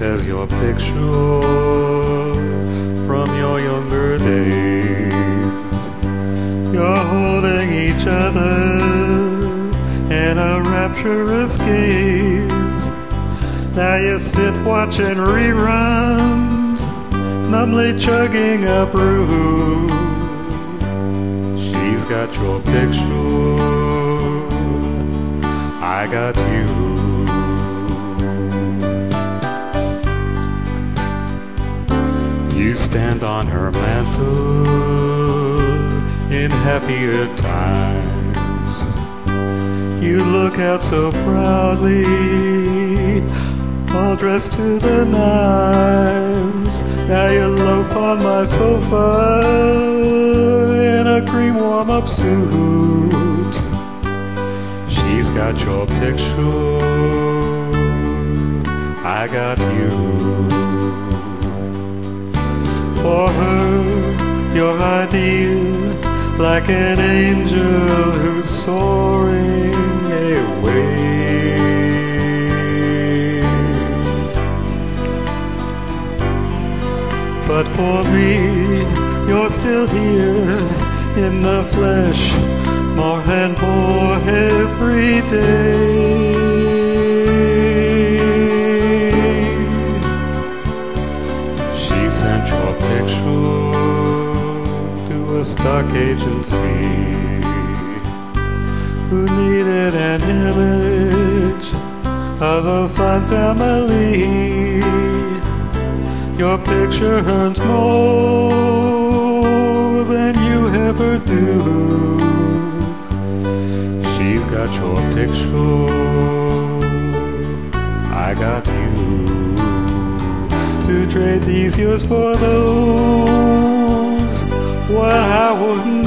has your picture from your younger days. You're holding each other in a rapturous gaze. Now you sit watching reruns, numbly chugging a brew. She's got your picture, I got you. You stand on her mantle in happier times. You look out so proudly, all dressed to the nines. Now you loaf on my sofa in a cream warm-up suit. She's got your picture, I got you. For her, you're ideal, like an angel who's soaring away. But for me, you're still here in the flesh, more and more every day. She sent your picture to a stock agency who needed an image of a fine family. Your picture earns more than you ever do. She's got your picture, I got you. To trade these years for those, well, I wouldn't